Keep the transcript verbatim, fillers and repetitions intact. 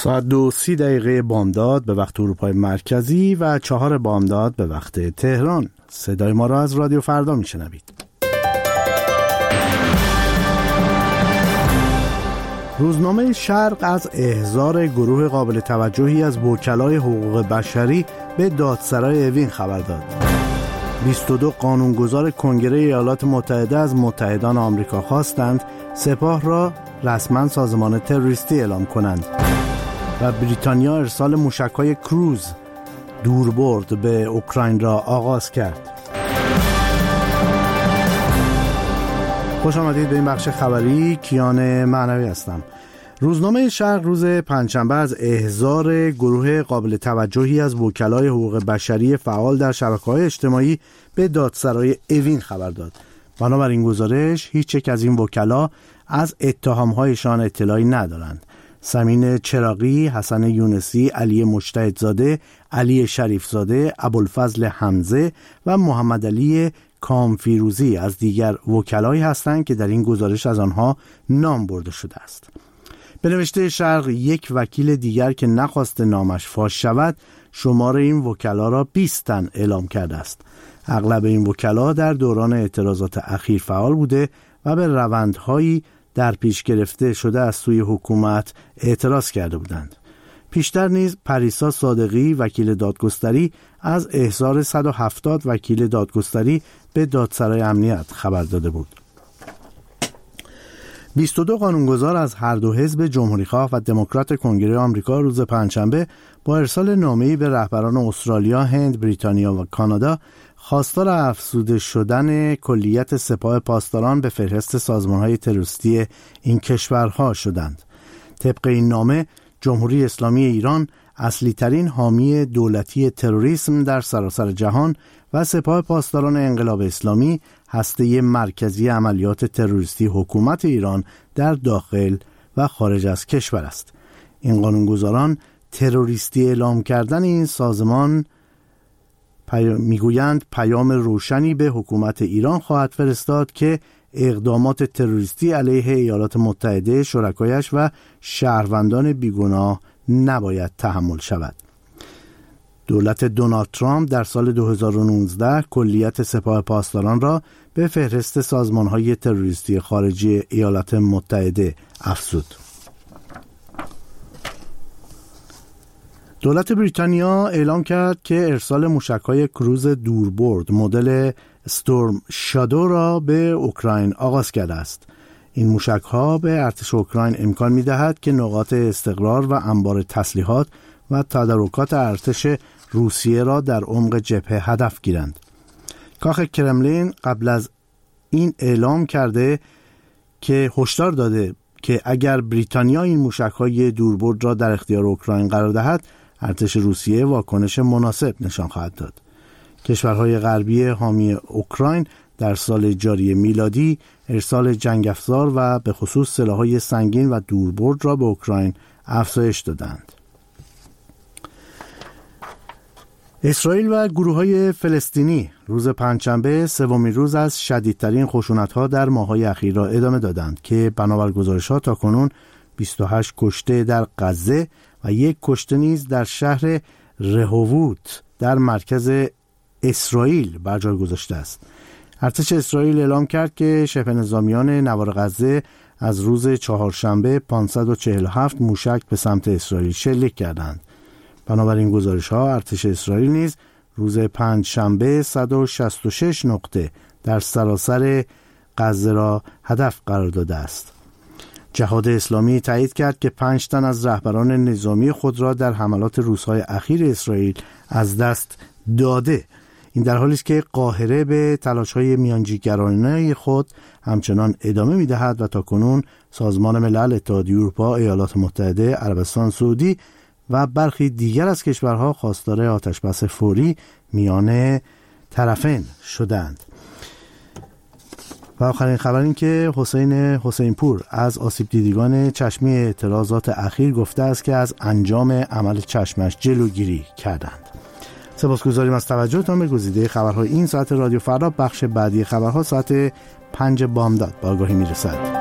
ساعت دو سی دقیقه بامداد به وقت اروپای مرکزی و چهار بامداد به وقت تهران. صدای ما را از رادیو فردا میشنوید. روزنامه شرق از احضار گروه قابل توجهی از وکلای حقوق بشری به دادسرای اوین خبر داد. بیست و دو قانونگذار کنگره ایالات متحده از متحدان آمریکا خواستند سپاه را رسما سازمان تروریستی اعلام کنند و بریتانیا ارسال موشک‌های کروز دوربرد به اوکراین را آغاز کرد. خوش آمدید به این بخش خبری. کیان معنوی هستم. روزنامه شرق روز پنجشنبه از احضار گروه قابل توجهی از وکلای حقوق بشری فعال در شبکه‌های اجتماعی به دادسرای اوین خبر داد. بنابراین گزارش هیچ یک از این وکلا از اتهام‌هایشان اطلاعی ندارند. سمین چراغی، حسن یونسی، علی مجتهدزاده، علی شریفزاده، ابوالفضل حمزه و محمد علی کامفیروزی از دیگر وکلایی هستند که در این گزارش از آنها نام برده شده است. به نوشته شرق، یک وکیل دیگر که نخواست نامش فاش شود شمار این وکلا را بیست تن اعلام کرده است. اغلب این وکلا در دوران اعتراضات اخیر فعال بوده و به روندهایی در پیش گرفته شده از سوی حکومت اعتراض کرده بودند. پیشتر نیز پریسا صادقی، وکیل دادگستری، از احضار صد و هفتاد وکیل دادگستری به دادسرای امنیت خبر داده بود. بیست و دو قانونگذار از هر دو حزب جمهوریخواه و دموکرات کنگره آمریکا روز پنجشنبه با ارسال نامه‌ای به رهبران استرالیا، هند، بریتانیا و کانادا خواستار افزوده شدن کلیت سپاه پاسداران به فهرست سازمان‌های تروریستی این کشورها شدند. طبق این نامه، جمهوری اسلامی ایران، اصلی ترین حامی دولتی تروریسم در سراسر جهان و سپاه پاسداران انقلاب اسلامی، هسته مرکزی عملیات تروریستی حکومت ایران در داخل و خارج از کشور است. این قانونگذاران تروریستی اعلام کردن این سازمان پی... میگویند پیام روشنی به حکومت ایران خواهد فرستاد که اقدامات تروریستی علیه ایالات متحده، شرکایش و شهروندان بیگناه نباید تحمل شود. دولت دونالد ترامپ در سال دو هزار و نوزده کلیت سپاه پاسداران را به فهرست سازمان‌های تروریستی خارجی ایالات متحده افزود. دولت بریتانیا اعلام کرد که ارسال موشک‌های کروز دوربرد مدل استورم شادو را به اوکراین آغاز کرده است. این موشک‌ها به ارتش اوکراین امکان می‌دهد که نقاط استقرار و انبار تسلیحات و تدارکات ارتش روسیه را در عمق جبهه هدف گیرند. کاخ کرملین قبل از این اعلام کرده که هشدار داده که اگر بریتانیا این موشک‌های دوربرد را در اختیار اوکراین قرار دهد، ارتش روسیه واکنش مناسب نشان خواهد داد. کشورهای غربی حامی اوکراین در سال جاری میلادی ارسال جنگ افزار و به خصوص سلاح‌های سنگین و دوربرد را به اوکراین افزایش دادند. اسرائیل و گروه‌های فلسطینی روز پنجشنبه سومین روز از شدیدترین خشونت‌ها در ماه‌های اخیر را ادامه دادند که بنابر گزارش‌ها تاکنون بیست و هشت کشته در غزه و یک کشته نیز در شهر رهووت در مرکز اسرائیل بر جای گذاشته است. ارتش اسرائیل اعلام کرد که شبه نظامیان نوار غزه از روز چهارشنبه پانصد و چهل و هفت موشک به سمت اسرائیل شلیک کردند. بنابراین گزارش‌ها ارتش اسرائیل نیز روز پنجشنبه صد و شصت و شش نقطه در سراسر غزه را هدف قرار داده است. جهاد اسلامی تایید کرد که پنج تن از رهبران نظامی خود را در حملات روزهای اخیر اسرائیل از دست داده. این در حالی است که قاهره به تلاش‌های میانجیگرانه خود همچنان ادامه می‌دهد و تاکنون سازمان ملل، اتحادیه اروپا، ایالات متحده، عربستان سعودی و برخی دیگر از کشورها خواستار آتشبس فوری میان طرفین شدند. و آخرین خبر این که حسین حسین پور از آسیب دیدگان چشمی اعتراضات اخیر گفته است که از انجام عمل چشمش جلوگیری کردند. سپاسگزاریم از توجهتان به گزیده خبرهای این ساعت رادیو فردا. بخش بعدی خبرها ساعت پنج بامداد به آگاهی میرسد.